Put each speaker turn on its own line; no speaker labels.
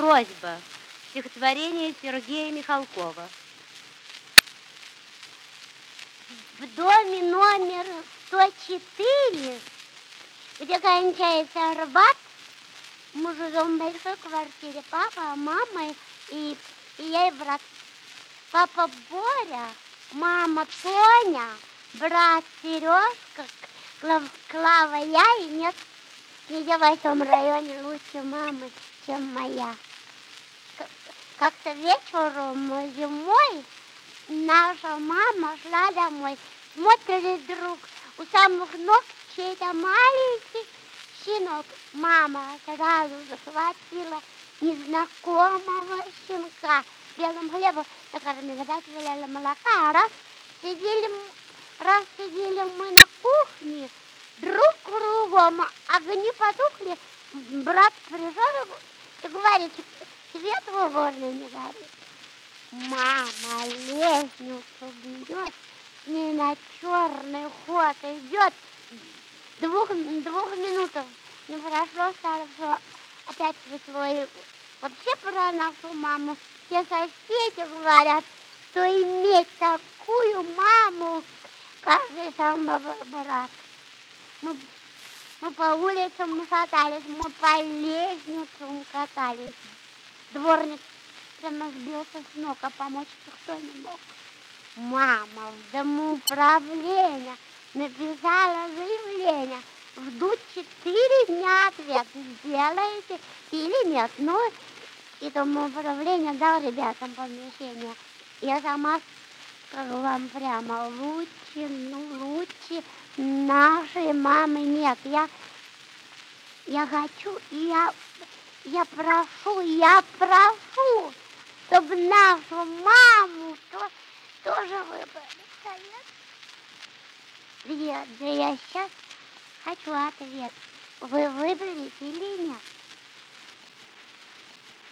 Просьба. Стихотворение Сергея Михалкова.
В доме номер 104, где кончается Арбат, мы живем в большой квартире. Папа, мама и я, и брат. Папа Боря, мама Тоня, брат Сережка, Клава, я, и нет нигде в этом районе лучше мамы, чем моя. Как-то вечером зимой наша мама шла домой. Смотрит вдруг, у самых ног чей-то маленький щенок. Мама сразу захватила незнакомого щенка. Белым хлебом накормила, дать молока. Раз сидели мы на кухне, друг кругом, огни потухли. Брат пришел и говорит: свет в уборной не горит. Мама лестницу бьет, с ней на черный ход идет. Двух минут не прошло, стало опять светло. И вообще про нашу маму все соседи говорят, что иметь такую маму каждый сам брат. Мы по улицам катались, мы по лестницам катались. Дворник прямо сбился с ног, а помочь никто не мог. Мама в домоуправление написала заявление. Жду 4 дня ответ, сделаете или нет. Ну, и домоуправление дал ребятам помещение. Я сама скажу вам прямо, лучше нашей мамы нет. Я хочу, я прошу, чтобы нашу маму тоже выбрали. Привет, да я сейчас хочу ответ. Вы выбрали или нет?